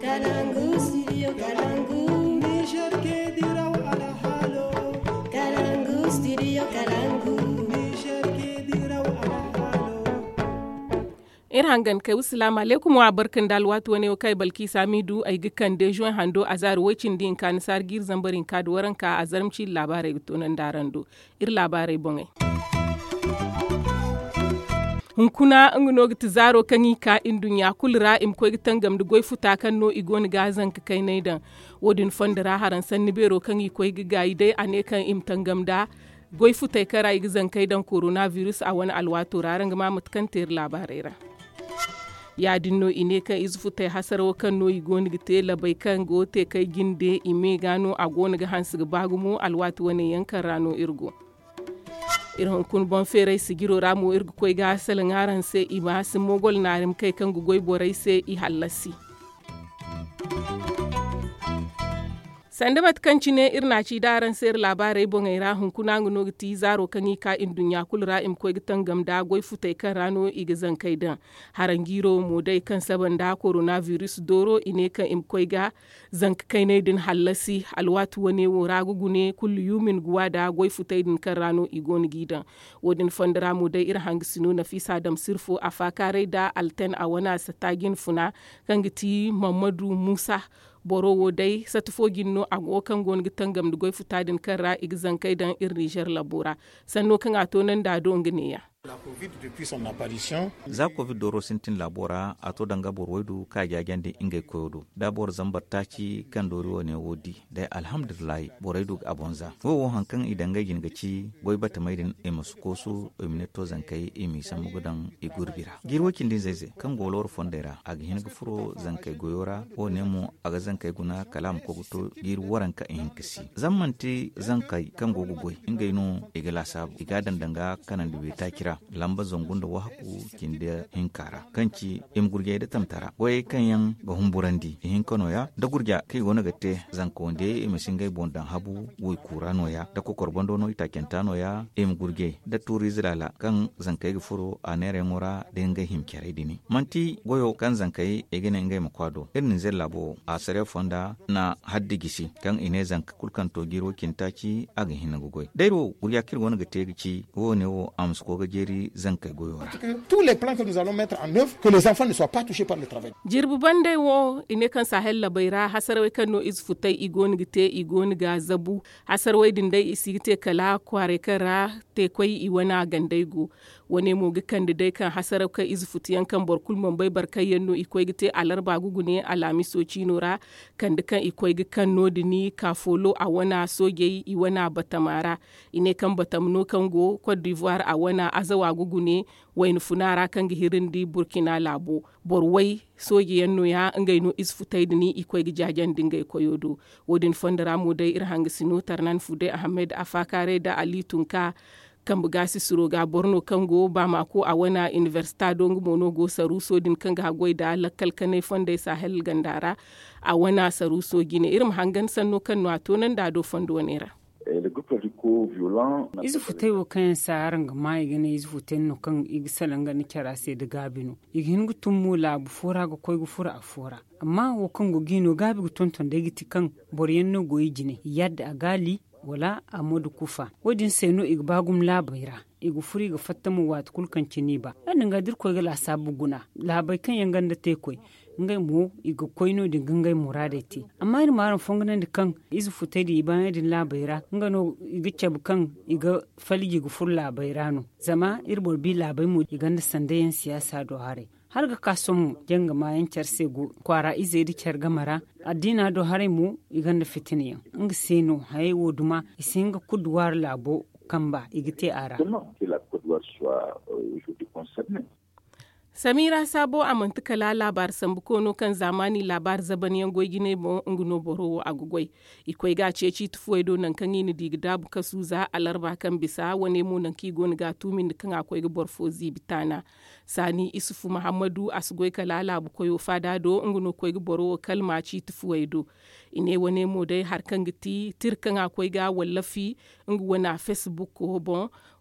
Kalangu, studio Kalangu. Niger ke diraw ala halo. Kalangu, studio Kalangu. Niger ke diraw ala halo. Hangan kai assalamu alaikum wa barkan dalwatu wani kai balki samidu ay gikan de juin hando azar wacin din kan sar gir zambarin ka da waranka azarmci labarai tonan darando labarai bongai hunkuna ngno git zaro kangi ka indunya kulra im ko gitangam de goy futa kan no igon gazan ka kai naidan wodin fondara haran sanni bero kangi ko gigayi dai ane kan im tangam da goy futa kara igzan kai dan coronavirus a wani alwato raran ma mutkan ter labarai ra ya dinno ine kan izfuta hasaro kan no igoni gite labai kan gote kai ginde ime gano a gona ga hansu bagumo alwato wani yankan rano irgo irin kun bon fere sigiro ramu irgo koi ga salin aran sai ima sun mogol narim kai kan gugoi borai sai i hallasi sanda matkanci ne irna ci daran sayar labarai bongai ra hunkuna ngono giti zaro kangi ka indunya kulra im ko gitan gamda goi futai kan rano igizan kai dan harangiro mu dai kan sabanda coronavirus doro ine kan im ko ga zank kai ne din hallasi alwatu wane wora gugune kullu yumin guwada goi futai din kan rano igoni gidan wodin fondara mu dai ir hangisinu nafisa dam sirfo afakare da alten a wana satagin funa kan giti Mamadu Musa borowo dai satufogin no ago kan gon gitangam da goy futadin kan ra igzan kai dan ir Niger labora sanno kan ato nan da do ngneya La Covid depuis son apparition. Za Covid doro sintin labora a to danga borwaidu ka gyagen da ingai koyodo. Da bor zambar taki kan dori ne wodi. Da alhamdulillah boraidu abonza. Wo hankan idan ga gingaci goy bata maidin e muskosu e mineto zankai e mi samu gudan e gurbira. Girwokin din zaize kan golor fondera a gihin gufuro zankai goyora o nemo a ga zankai guna kalam ko guto gir waranka in kisi. Zammanti zankai kan gogo goy ingai no igala sabu igadan danga kanan dube ta kira lamba zongunda wahaku kinde hinkara kanci im gurge da tamtara wai kanyan ga humburandi hin kono ya da gurja kai gona gatte zanko nde im singai bondan habu wai kurano ya da ko korbondo no ita kentano ya im gurge da turi zilala kan zankai ga furo a nere ngora da ngai him kere dini manti goyo kan zankai egene ngai makwado irin zel labo a sare fonda na haddi gisi kan ine zanka kulkan to giro kintaci aga hinagogoy dairo gurja kir gona gatte gici wone wo amsko ga tous les plans que nous allons mettre en œuvre, que les enfants ne soient pas touchés par le travail. Jirbu bande wo ine kan sahel labaira hasarwai kan no izfutai igoni gite igoni ga zabu hasarwai din dai isigite kala kware kara te koi iwana gandaigo wane mo gikan da dai kan hasarauka izfutiyan kan borkul mambai barkai yanno ikoi gite alarba gugune alami soci nora kan dukan ikoi gikan no dini kafolo a wana soge iwana batamara ine kan batamno kan go Cote d'Ivoire a wana azawa gugune wayin funara kan gihirin di Burkina Labo borwai soge yanno ya ngaino isfutai dini ikoi gijajan dingai koyodo wodin fondara mu dai irhang sino tarnan fude Ahmed Afakare da Ali Tunka kan bugasi suroga Borno kango ba mako a wana universita don mono saruso din kan ga da lakkal kanai fonda Sahel gandara a wana saruso gine irin hangan sanno kan wato nan da do fondo nera izu futai wo kan saran ga mai gane izu futai no kan igsalan ga ni kira sai da gabino igin gutun mula bu fora ga koi gu fura a fora amma wo kan go gino gabi gutun ton da giti kan boryen no goyi jine yadda a gali wala a modu kufa wadin sai no igbagum labaira igu furi ga fattamu wat kulkan cini ba nan ga dirko ga la sabu guna labai kan yangan da te koi ngai mu igu koino din gangai murade ti amma ir maran fonganan da kan izu futai di ban din labaira ngano igu cebu kan iga faligi gu fur labaira no zama ir borbi labai mu iganda sandayen siyasa do hare har ga kason janga mayan sego kwara ize di kyar gamara addina do hare mu iganda fitiniya nga seno hay woduma isinga kudwar labo kamba igite ara Samira Sabo a mantukala labar sambukono kan zamani labar zabaniyan goigine bo nguno boro agugoi ikoi ga ceci tufuedo nan kan yini digda buka suza alarba kan bisa wane mu nan ki gon ga tumin kan akwai ga borfozi bitana sani isufu Muhammadu asgoi kala labu koyo fada do nguno koi ga boro kalma ci tufuedo ine wane mu dai har kan giti tirkan akwai ga wallafi ngu wana Facebook ko bon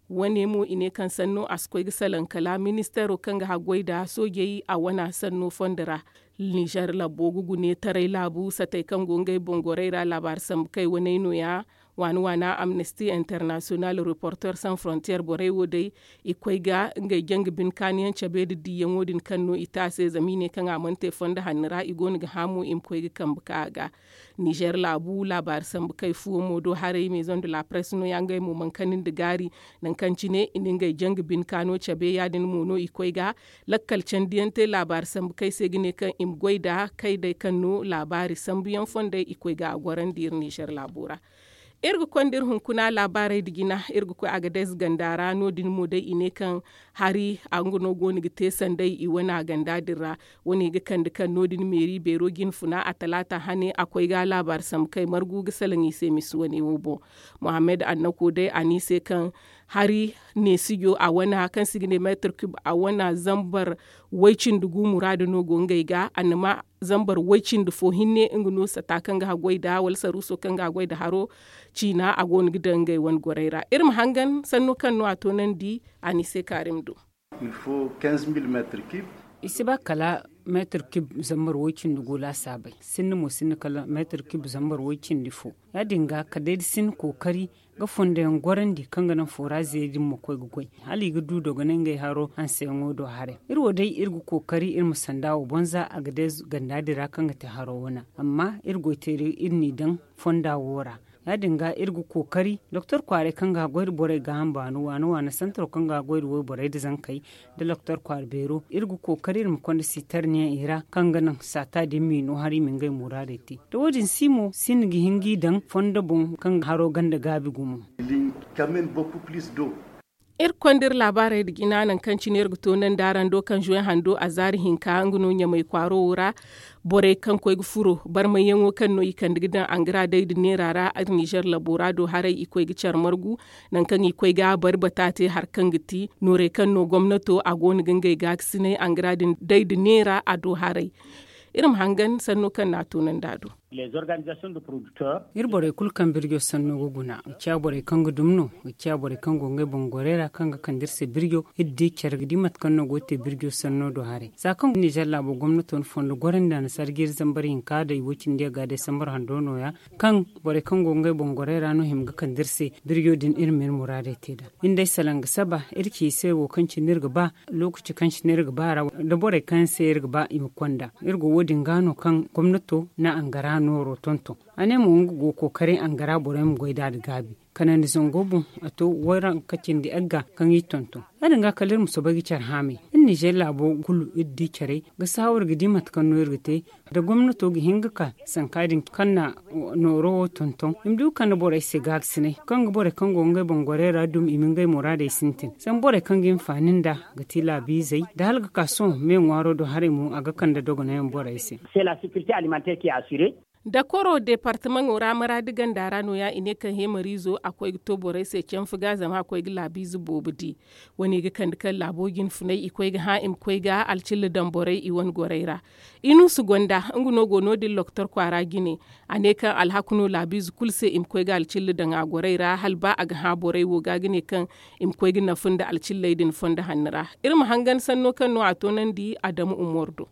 wane mu ine kan sanno askoi gisalan kala ministero kan ga hagwai da sogeyi a wana sanno fondara Niger labo gugu ne tarai labu satai kan gongai bongoreira labar sam kai wane no ya wana Amnesty International Reporter Sans Frontières borai wodai ikwai ga ngai jang bin kaniyan chabe da diyan wodin kanno ita sai zamine kan amante fonda hanira igoni ga hamu im kwai ga kan bukaga Niger labu labar sam kai fu modo hare maison de la presse no yangai mu mankanin da gari nan kanci ne inin ngai jang bin kano chabe yadin mono ikwai ga lakkal candiyante labar sam kai sai gine kan im goida kai dai kanno labari sambiyan fonda ikwai ga gwaran dir Niger labura irgu kondir hunkuna labarai digina irgu ko agades gandara no din mo dai ine kan hari anguno goni gite sandai i wana ganda dirra woni ga kan kan no din meri bero gin funa a talata hane akwai ga labar sam kai margu ga salangi se misu wani wobo Muhammad annako dai anise kan hari ne siyo a wana kan sigine meter cube a wana zambar waicin dugu muradu no gongai ga annama zambar waicin da fohinne inguno sata kan ga goida wal saruso kan ga goida haro cina a gon gidan gai wan goreira irin hangan sannu kan no ato nan di anise karimdo il faut 15000 mètres cubes isi ba kala meter cube zambar waicin dugu la sabai sinni mo sinni kala meter cube zambar waicin difo ya dinga ka dai sin kokari ga fonda yan goran di kanga nan fora zedin mo koy gugoi hali ga du dogo nan gai haro an sai ngodo hare irwo dai irgu kokari irmu sandawo bonza a ga dai ganda dira kanga ta haro wana amma irgo tere irni dan fonda wora ya dinga irgu kokari Dr. Kware kanga goir bore ga hamba no wana santar kanga goir wo bore da zankai da Dr. Kware bero irgu kokari mu konda sitar ne ira kanga nan sata de mi no hari min gai murareti to wodin simo sin gi hingi dan fonda bon kanga haro ganda gabi gumu il kamene beaucoup plus d'eau kondir labarai da gina nan kan ciniyar guto nan daran dokan juyen hando a zarihin ka nguno nya mai kwaro wura bore kan koy furo bar mai yanwo kan no ikan digidan angra dai da nerara a Niger laborado harai ikoi gicar margu nan kan ikoi ga bar batate har kan giti nore kan no gwamnato a goni gangai ga sine angra din dai da nera a do harai irin hangan sanno kan na tunan dado les organisations de producteurs irbore kulkan birgo sanno guguna bore kango dumno bore kango ngai bongorera kanga kandirse birgo iddi chargidi mat kanno gote birgo sanno do hare sakan ni jalla bo gwamnaton fondo gorenda na sargir zambarin ka da wucin dia ga December handono ya kan bore kango ngai bongorera no himga kandirse birgo din irmin murade teda indai salanga saba irki sai wo kanci nirga ba lokaci kanci nirga ba da bore kan sai irga ba imkonda irgo wodin gano kan gwamnato na angara noro tonto ane mu go kokari angara borem goida da gabi kanan zongobu ato waran kacin di agga kan yi tonto adin ga kalir muso bagi char hame in Niger labo gulu iddi kare ga sawar gidi mat kan noyar gite da gwamnato gi hinga ka sankadin kanna noro tonton imdu kan bore se gaksine kan ga bore kan gonga bongore radum imingai morade sintin san bore kan gin fanin da gatila bizai da halga kaso men waro do harimu aga kan da dogo na yan bore se c'est la sécurité alimentaire qui est assurée da koro departement ora mara digan darano ya ine kan hemarizo akwai to bore sai can fuga zama akwai labizu bobudi wani ga kan labogin funai ikwai ga ha'im kwai ga alcil dan bore iwan goreira inu su gonda nguno gono di Dr. Kwara gine ane kan alhakuno labizu kulse im kwai ga alcil dan a goreira halba aga ha bore wo ga gine kan im kwai ga nafunda alcil laidin fonda hannira irin hangan sanno kan no atonan di Adamu Umordo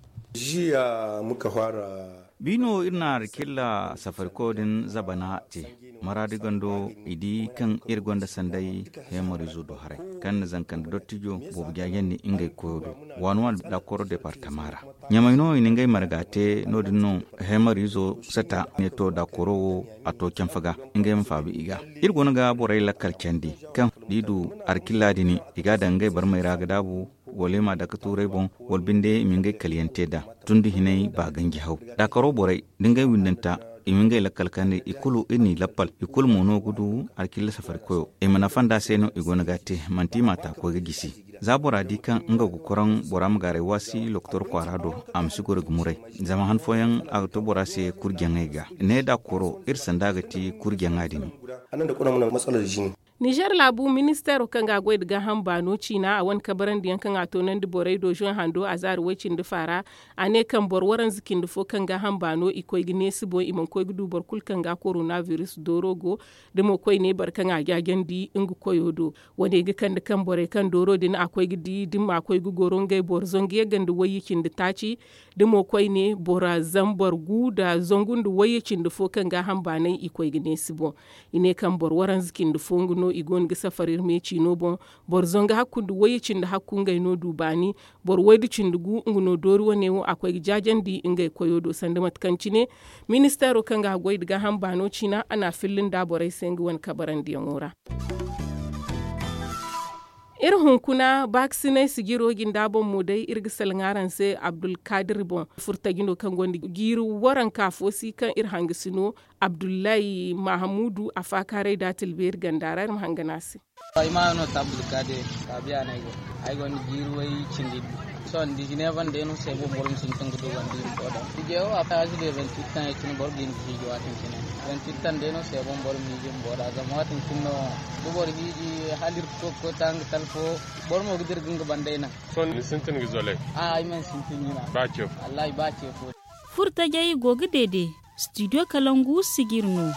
jiya muka fara bino irna killa safar kodin zabana te maradi gando idi kan irgonda sandai hemorizo do hare kan zankan dottijo bobu jagenni ingay koyodo wanwal da koro departamara nyamaino iningay margate nodino hemorizo seta neto da koro ato kemfaga ingay mfabi iga irgona ga boray lakkal kendi kan didu arkilladini iga dangay barmay raga dabu wolema daga turai bon wolbinde imingai kaliyante da tundi hinai ba gangi hau da karo borai dingai windanta imingai lakkal kande ikulu ini lappal ikul mono gudu arkilla safar koyo e manafanda seno igona gate manti mata ko gisi zabora dikan nga gukoran boram gare wasi Dr. Kwarado am sigor gumurai zama han foyan agto borase kurjangaiga ne da koro irsanda gati kurjangadini anan da kuna mun matsalar jini Niger labu ministero kan ga gwai daga hamba no China a wani kabaran da yankan ato nan da borai dojon hando a zari wacin da fara a ne kan borwaran zikin da fo kan ga hamba no ikoi gine su bo iman koi gudu barkul kan ga coronavirus dorogo da mo koi ne barkan a gyagen di ingu koyodo wani ga kan da kan borai kan doro din akwai gidi din ma akwai gugoron gai bor zongi gan da wayikin da taci da mo koi ne bora zambar gu da zongun da wayicin da fo kan ga hamba nan ikoi gine su bo ine kan borwaran zikin da fo no igon ga safarir me chino bon bor zonga hakkundu wayicin da hakkunga no dubani bor waydi cindugu nguno doru wane wo akwai jajan di ingai koyodo sanda matkanci ne ministero kanga goy daga hambano china ana fillin da borai sengi wan kabaran di ngora irhun kuna vaccine sigiro ginda bon mu dai irgisal ngaran se Abdul Kadir bon furta gino kan gondi giru waran kafosi kan irhangisino Abdullahi Mahamudu afakare da tilbir gandarar mahanganasi ay ma no Abdul Kadir tabiya nay go ay gon giru way cindi son di Geneva de no se bo borom sin tangu do wandi boda je o apaji de 28 tan etin bor din ji jo atin kine 28 tan de no se bo borom ni jim boda ga matin kinno do bor hiji halir ko tang talfo bor mo gidir ginga bandena son ni sintin gizole ay men sintin ni ba ce wallahi ba ce ko furta jayi gogi dede studio kalangu sigirno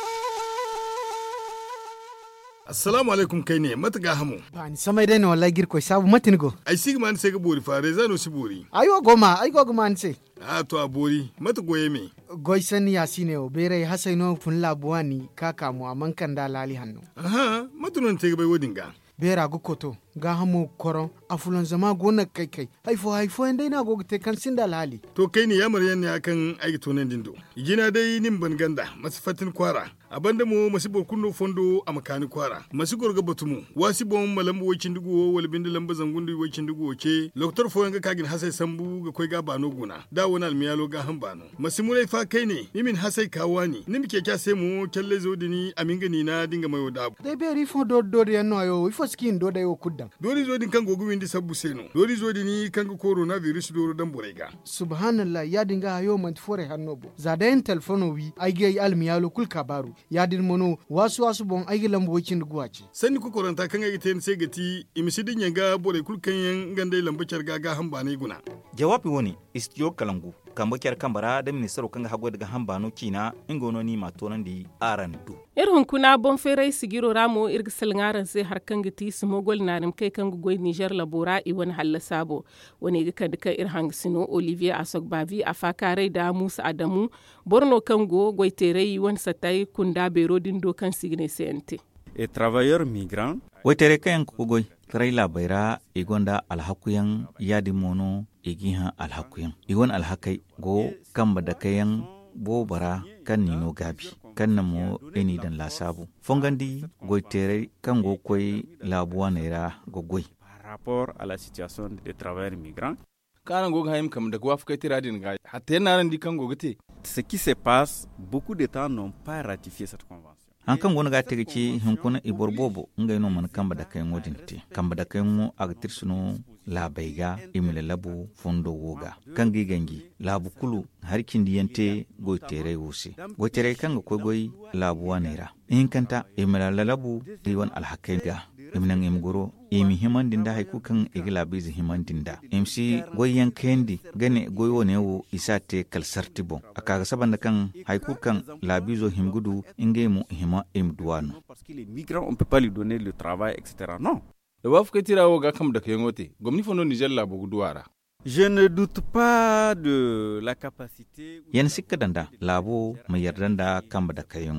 assalamu alaikum kai ne mataga hamu ba ni samai dai ne wallahi girko sabu matin go ai sigma an sai ga bori fare zano si bori ayo goma ai goma an sai a to a bori mata goye me goy sani yasine o bere hasaino fun labuwani kaka mu aman kan da lali hannu aha matunan te ga bai wodinga bera go koto ga hamu koron afulan zama gona kai haifo indai na go te kan sinda lali to kai ne yamar yan ne akan aiki tonen dindo igina dai nin ban ganda masifatin kwara abanda mu masibor kunno fondo a makani kwara masigor ga batumu wasi bon malambo wacin dugo wal bindi lamba zangundu wacin dugo ke doktor fo yanga kagin hasai sambu ga koi ga bano guna da wona almiyalo ga hambano masimure fa kai ne nimin hasai kawani nimke kya sai mu kelle zodini aminga ni na dinga mayo dabu dai beri fo do yanno ayo ifo skin do da yo kudda dori zodin kan gogu windi sabbu seno dori zodini kan go coronavirus do dan borega subhanallah ya dinga ayo man fore hannobo zadayen telefono wi aige almiyalo kul kabaru yadin mono wasu bon aigi lambocin duguwace sani ku koranta kan aigi ten sai gati imisidin yanga bore kulkan yan gande lambacar gaga hamba ne guna jawabi woni istiyo kalangu kambakiyar kambara da ministero kan hago daga hambano kina ingono ni matonan di arandu irhun kuna bon ferai sigiro ramo irgisal ngaran sai harkan gati su mogol narim kai kan gugoi Niger labora i wani halla sabo wani ga duka irhang sino Olivier Asogbavi afakare da Musa Adamu Borno Kango goitere wani satai kunda bero dindo kan signe CNT et travailleurs migrants waitere kayan kugoi traila baira igonda alhakuyan yadi mono igiha alhakuyan igon alhakai go kamba da kayan bobara kan nino gabi kan namo eni dan lasabu fongandi goitere kan go koi labuwa naira go goi par rapport à la situation des travailleurs migrants kanan go hayim kam da gwa fukai tiradin ga hatta naran di kan go gate ce qui se passe beaucoup de temps n'ont pas ratifié cette convention an kan gona ga tege ci hunkuna iborbobo ngai no man kamba da kayan wodin te kamba da kayan mu agtir suno la baiga imile labu fondo woga kan gigangi labu kulu harkin diyante go tere wusi go tere kan go goy labu wanera in kanta imile labu diwan alhakaiga imnan imgoro imi himandinda haiku kan igila bizi himandinda imsi goyen kendi gane goyo ne wo isate kalsartibo akaga sabanda kan haiku kan labizo himgudu ingemu hima imduano parce que les migrants on peut pas lui donner le travail etc. non da waf ka tirawo ga kam da kayangote gwamnati fondo Niger labu guduwara je ne doute pas de la capacité yan sikka danda labo mai yardanda kamba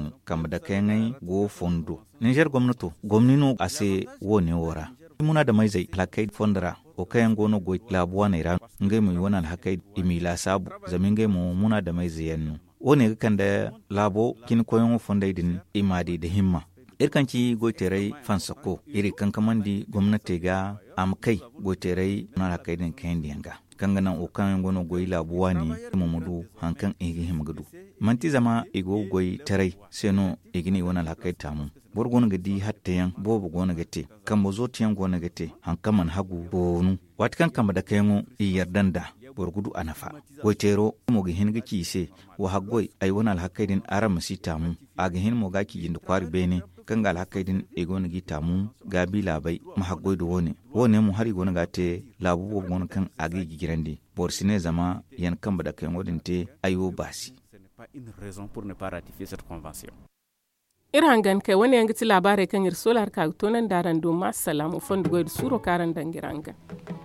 da kayan go fondo Niger gwamnino ase wone wora muna da mai zai lakai fondara o kayan gono go labuwa ne ran ngai mu wona alhakai imila sabu zamin ngai mu muna da mai zayannu wone kan da labo kin koyon fondai din imadi da himma irkanci goiterai fansako iri kankamandi gwamnati ga amkai goiterai na alhakai din kayan diyanga kanganan o kan gono goyi labuwa ne mumudu hankan igi himgudu manti zama igo goyi tarai seno igini wona alhakai tamu borgon gadi hattayan bobo gona gate kambo zotiyan gona gate hankaman hagu bonu watkan kamba da kayango i yardanda borgudu anafa goitero mo gi hin gaki se wa haggoi ai wona alhakaidin aram sitamu aga hin mo gaki jinda kwari bene kan gal hakaidin egon gi tamu gabi labai mahagoi do wone mu hari gona gate labu bo gon kan agi gigirandi borsine zama yan kan bada kan wadin te ayo basi. Pas une raison pour ne pas ratifier cette convention. Irangan kai wani yangi ti labarai kan ir solar ka tonan daran do ma salamu fondu goy suro karan dangiranga.